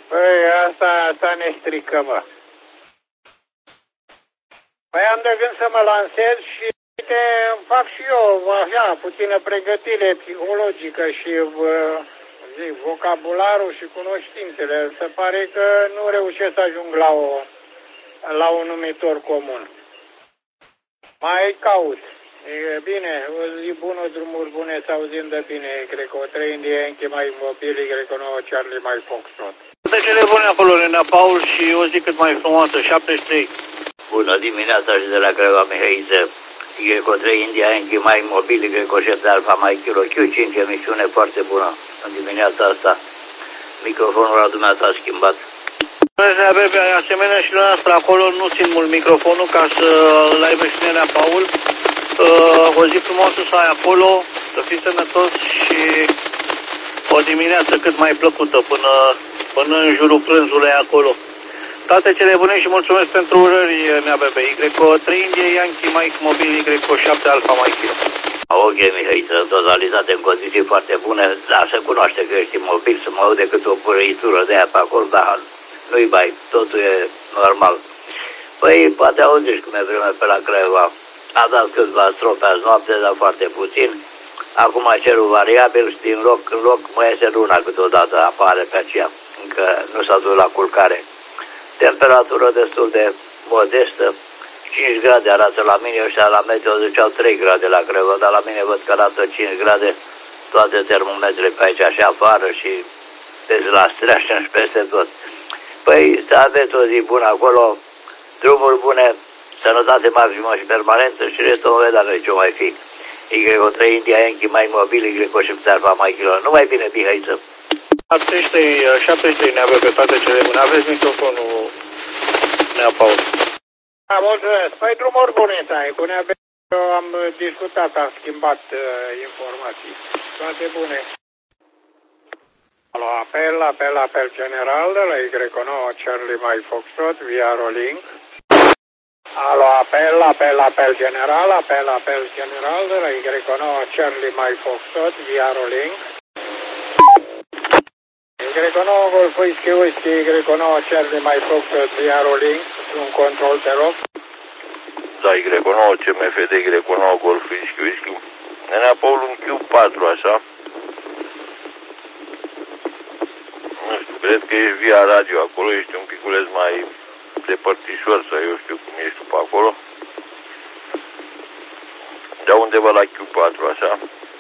Păi, asta ne strică, mă. Păi am de gând să mă lansez și uite, fac și eu, așa, puțină pregătire psihologică și vocabularul și cunoștințele. Se pare că nu reușesc să ajung la un numitor comun. Mai caut. E bine, o zi bună, drumuri bune, să auzim de bine. Cred că o 3 indieni mai mobili, cred că 9 Charlie mai Foxtrot. Toate cele bune acolo, Nena Paul, și o zi cât mai frumoasă, 73. Bună dimineața și de la Craiova Mihăiță. Greco 3 India Yankee mai mobili, Greco 7 Alfa mai Kilo Q5, emisiune foarte bună în dimineața asta. Microfonul la dumneata a schimbat. Asemenea și la noastră acolo nu țin mult microfonul ca să-l aibă și Nenea Paul. O zi frumoasă să ai acolo, să fii sănătos și o dimineață cât mai plăcută până în jurul prânzului acolo. Toate cele bune și mulțumesc pentru urări, Nea Bebe. Greco 3 India Yankee Mike Mobil, Greco 7 Alfa Mike Kilo. Ok, Mihăiță, totalitate în condiții foarte bune, dar se cunoaște că ești mobil, să mă aud decât o părăitură de aia pe acolo, dar nu-i bai, totul e normal. Păi, poate auziți cum e vreme pe la Craiova. A dat câțiva stropi azi noapte, dar foarte puțin. Acum cerul variabil și din loc în loc mai iese luna câteodată, apare pe aceea, încă nu s-a dus la culcare. Temperatură destul de modestă, 5 grade arată la mine, ăștia la meteo ziceau 3 grade la Craiova, dar la mine văd că arată 5 grade, toate termometrele pe aici și afară și deci la streașă și peste tot. Păi să aveți o zi bună acolo, drumuri bune, sănătate maximă și permanentă și restul o vedea noi ce mai fi. Greco 3 India Yankee mai mobil, Greco 7 Alfa mai Kilo. Numai bine, Mihăiță. 73 ne avem pe toate cele bune. Aveți microfonul, Nea Paul. Da, mulțumesc. Păi drumuri bune, tai. Cu Nea Bebe am discutat, am schimbat informații. Toate bune. Alo, apel general de la Y9 Charlie mai Foxtrot via Rolling. Alo, apel general de la Y9 Charlie mai Foxtrot via Rolling. Y9 Golf Whisky, Y9 Charlie mai Foxtrot via Rolling. Un control, te rog. Da, Y9 CMFD, Y9 Golf Whisky. Nenea Paul un Q4, așa? Nu știu, cred că ești via radio acolo, ești un piculeț mai depărtișor sau eu știu cum ești tu pe acolo. De undeva la Q4, așa?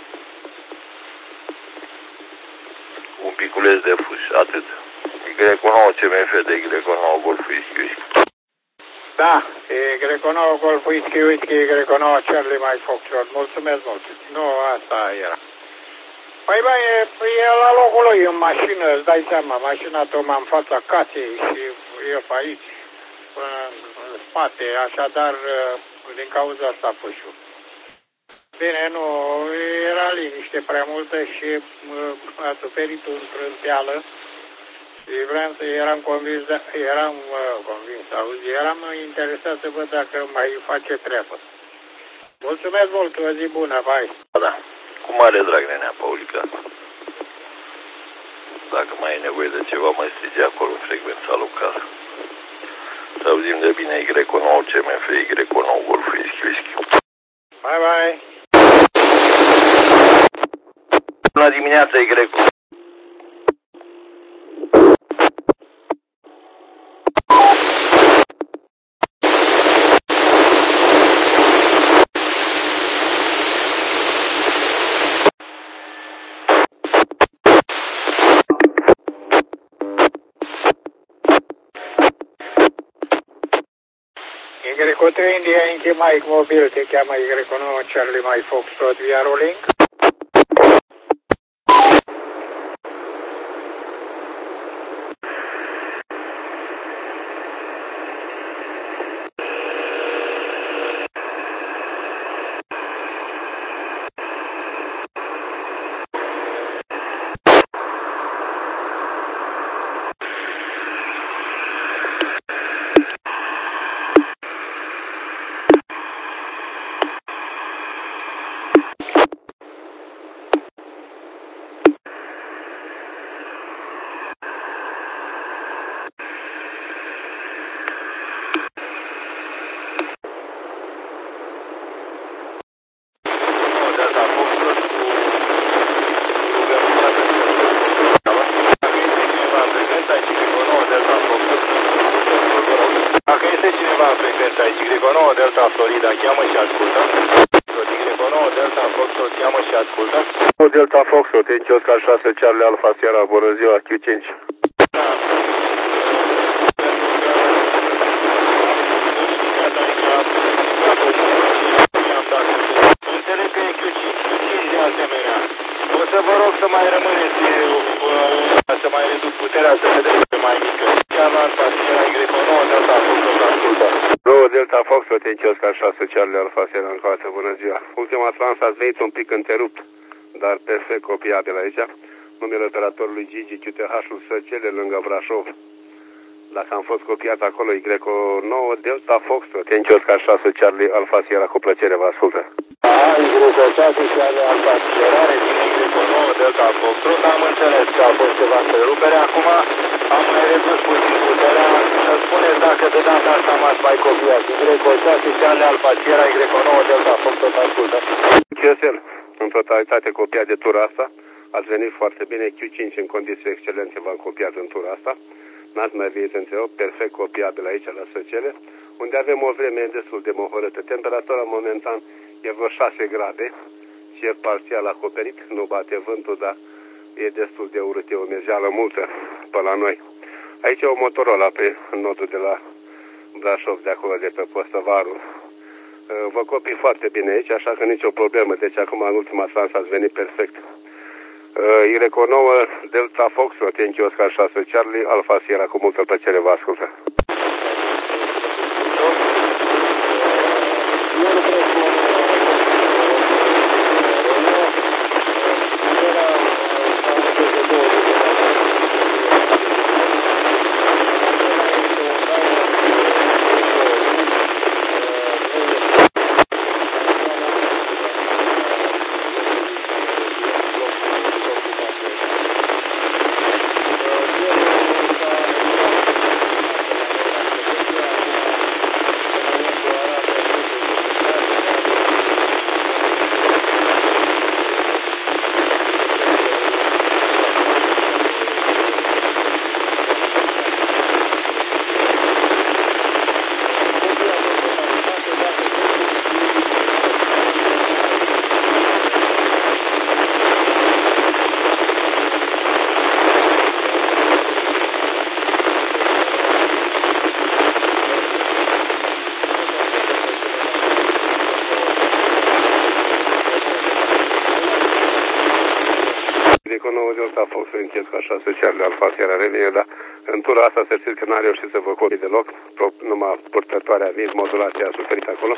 Un piculeț de fus, atât. Y9 CMFD, Y9 Golf Whisky. Da, Y9 Golf Whisky, Y9 Charlie mai Foxtrot. Mulțumesc mult. Nu, asta era. Păi băi, e la locul lui în mașină, îți dai seama, mașina tocmai în fața casei și e pe aici, în spate, așadar, din cauza asta pușul. Bine, nu, era liniște prea multă și a suferit un trânteală și eram convins, eram interesat să văd dacă mai face treabă. Mulțumesc mult, o zi bună, bye. Da. Cu mare drag, Nenea Paulica. Dacă mai e nevoie de ceva, mai strige acolo în frecvența locală. Să auzim de bine Y9 CMF, Y9 Golf Whisky. Bye, bye. Bună dimineața, Y. Y3 India Yankee Mike Mobil, te cheamă Y9 Charlie Mike Foxtrot via Rolling. Dacă este cineva în frecvența Y9 Delta Florida, cheamă și ascultă. Y9 Delta Foxtrot, cheamă și ascultă. Delta Foxtrot, e Oscar 6 Charlie Alpha Sierra, bună ziua, Q5. Da. Înțeleg că e Q5 de asemenea. O să vă rog să mai rămâneți, să mai reduc puterea, să vedeți pe mai mică. Cheamă Alpha Sierra, Y9 Delta Foxtrot, ascultă. 2 Delta Foxtrot, e Oscar 6 Charlie Alpha Sierra, în față, bună ziua. Ultima trans ați venit un pic întrerupt, dar perfect copiabil aici. Numele operatorului Gigi, QTH-ul Săcele, lângă Brașov. Dacă am fost copiat acolo, Y9 Delta Foxtrot, Oscar 6 Charlie Alpha Sierra, cu plăcere vă ascultă. Y6 Charlie Alpha Sierra, reține Y9 Delta Foxtrot, am înțeles că a fost ceva întrerupere, acum am mai redus puțin puterea, să spuneți dacă de data asta m-ați mai copiat. Y6 Charlie Alpha Sierra, Y9 Delta Foxtrot, ascultă. QSL, în totalitate copiat de tura asta, ați venit foarte bine, Q5 în condiții excelente v-am copiat în tura asta. N-ați mai venit între perfect copiabil aici la Săcele, unde avem o vreme destul de mohorâtă. Temperatura momentan e vreo 6 grade și e parțial acoperit, nu bate vântul, dar e destul de urât, e o mezeală multă pe la noi. Aici e o Motorola pe nodul de la Brașov, de acolo, de pe Postăvaru. Vă copii foarte bine aici, așa că nicio problemă, deci acum în ultima transă ați venit perfect. Y9 Delta Foxtrot, Oscar 6 Charlie Alpha Sierra, cu multă plăcere vă ascultă. Y9 Delta Foxtrot, Oscar 6 Charlie Alpha Sierra, revine, dar în tura asta să știți că n-a reușit să vă copii deloc, numai purtătoarea vis, modulația a suferit acolo.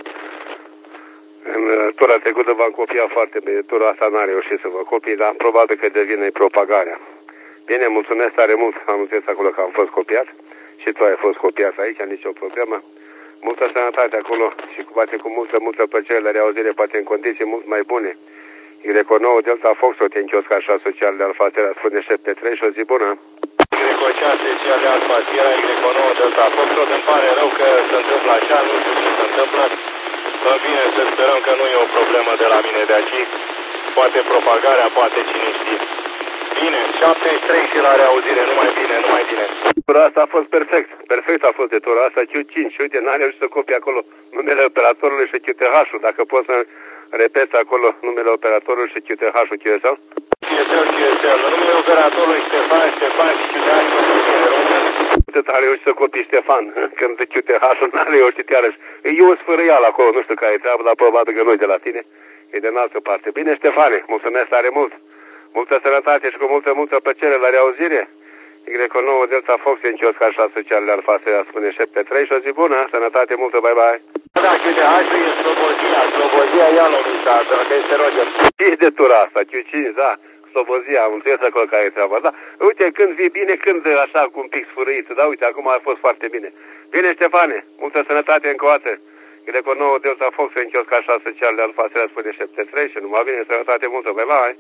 În tura trecută v-am copiat foarte bine, tura asta n-a reușit să vă copii, dar probabil că devine propagarea. Bine, mulțumesc tare mult, am înțeles acolo că am fost copiat și tu ai fost copiat aici, nicio problemă. Multă sănătate acolo și poate cu multă plăcere la reauzire, poate în condiții mult mai bune. Y9 Delta Foxtrot, Oscar 6 Charlie Alpha Sierra, spune 7-3 și o zi bună. Y6 Charlie Alpha Sierra, Y9 Delta Foxtrot, îmi pare rău că se întâmplă așa, nu știu ce se întâmplă. Bine, să sperăm că nu e o problemă de la mine de aici. Poate propagarea, poate cine știe. Bine, 73 și la reauzire, numai bine. Tura asta a fost perfect a fost de tura asta, Q5, uite, n-a reușit să copie acolo numele operatorului și QTH-ul, dacă poți să repeți acolo numele operatorului și QTH-ul, QSL? QSL, numele operatorului Ștefan și QTH-ul. A reușit să copii Ștefan, când QTH-ul n-a reușit iarăși. E o sfârâială acolo, nu știu care e treabă, dar probabil că nu e de la tine, e de în altă parte. Bine, Ștefane, mulțumesc tare mult. Multă sănătate și cu multă plăcere la reauzire. Y9 Delta Foxtrot, Oscar 6 Charlie Alpha Sierra, spune 7-3 și o zi bună, sănătate multă, bye-bye. Da, QTH-ul e Slobozia Ialomița, dacă este Roger. E de tura asta, Q5, da, Slobozia, am înțeles acolo care e treaba, da. Uite, când vii bine, când așa cu un pic sfârâit, da, uite, acum a fost foarte bine. Bine, Ștefane, multă sănătate încă o dată. Y9 Delta Foxtrot, Oscar 6 Charlie Alpha Sierra, spune 7-3 și numai bine, sănătate multă, bye-bye.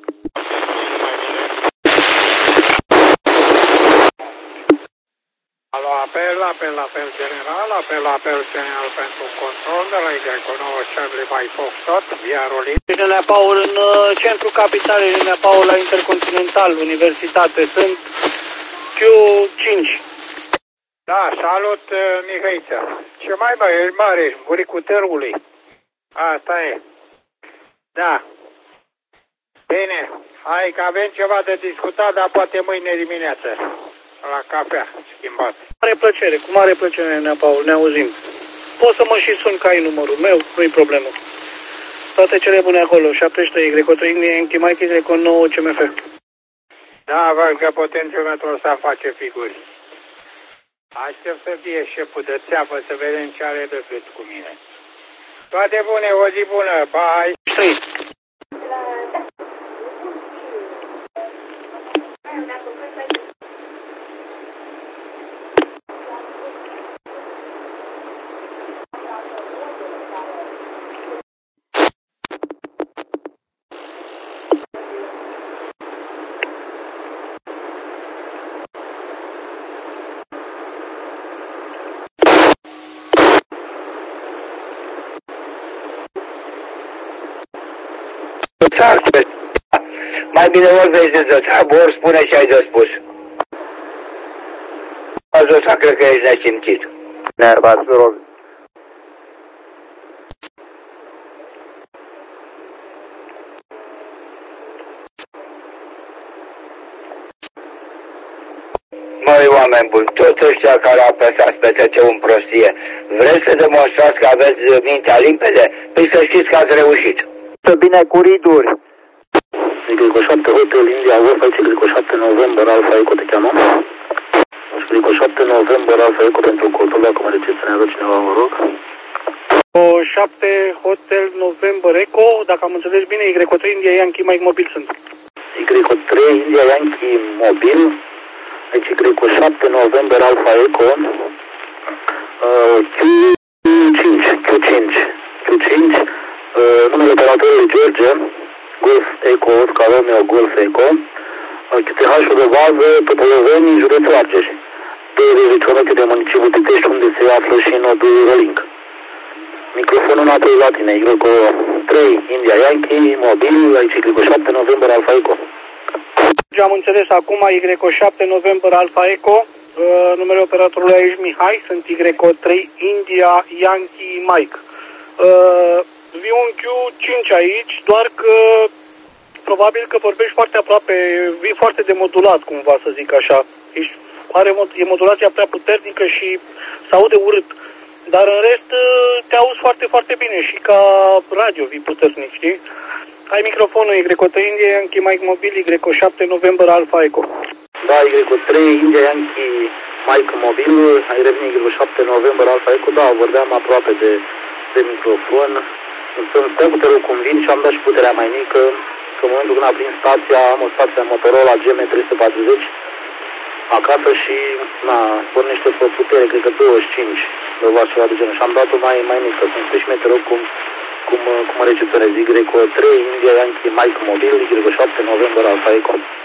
Alo, apel general pentru control de la Y9 Charlie by Foxtrot, via Rolin. Nenea Paul, în centrul capitalei, Nenea Paul la Intercontinental, Universitate, sunt Q5. Da, salut, Mihăiță. Ce mai bă, e mare, buricul târgului. Asta e. Da. Bine, hai că avem ceva de discutat, dar poate mâine dimineață. La cafea, schimbat. Cu mare plăcere, Nea Paul, ne auzim. Poți să mă și sun că ai numărul meu, nu-i problemă. Toate cele bune acolo, 73 Y3 Yankee Mike Y9 CMF. Da, văd că potențiometrul ăsta face figuri. Aștept să fie șeful de țeapă să vedem ce are de gât cu mine. Toate bune, o zi bună, bye! 3. Mai bine ori vezi de țeapă, ori spune ce ai de spus. Azi ăsta cred că ești nesimțit. Nervat, să rog. Măi, oameni buni, toți ăștia care apăsați pe TC în prostie, vreți să demonstrați că aveți mintea limpede? Păi să știți că ați reușit. Să bine cu riduri. Glico 7 Hotel India Golf, aici Glico 7 November Alfa Eco te cheamă. Glico 7 November Alfa Eco pentru codul, dacă mă recepționează cineva, vă rog. O 7 Hotel November Eco, dacă am înțeles bine, Y3 India Yankee Mike Mobil sunt. Y3 India Yankee Mobil, aici Glico 7 November Alfa Eco, Q5, numele operatorului George, Golf Eco, Oscar Romeo Golf Eco, QTH-ul de bază, Topolăveni, județul Argeș. 20 km de municipiul Pitești, unde se află și nodul Rolink. Microfonul înapoi la tine, Glico 3 India Yankee, mobil, aici Glico 7 November Alfa Eco. Am înțeles acum Y7 November Alfa Eco, numele operatorului aici Mihai, sunt Y3 India Yankee Mike. Viu un Q5 aici, doar că probabil că vorbești foarte aproape, vii foarte demodulat cumva, să zic așa. E modulația prea puternică și se aude urât. Dar în rest te auzi foarte, foarte bine și ca radio vii puternic, știi? Ai microfonul Y3 India Yankee Mike Mobil, Y7 November Alfa Eco. Da, Y3 India Yankee Mike Mobil, ai revenit Y7 November Alfa Eco, da, vorbeam aproape de microfon. Îmi stă cu tărul cum vin și am dat și puterea mai mică, că în momentul când am prins stația, am o stație Motorola GM340 acasă și, pornește pe putere, cred că 25 de W ceva de genul și am dat-o mai mică, să-mi spui și mie, te rog, cum mă recepționez, Y3 India Yankee Mike Mobil, Y7 November Alfa Eco.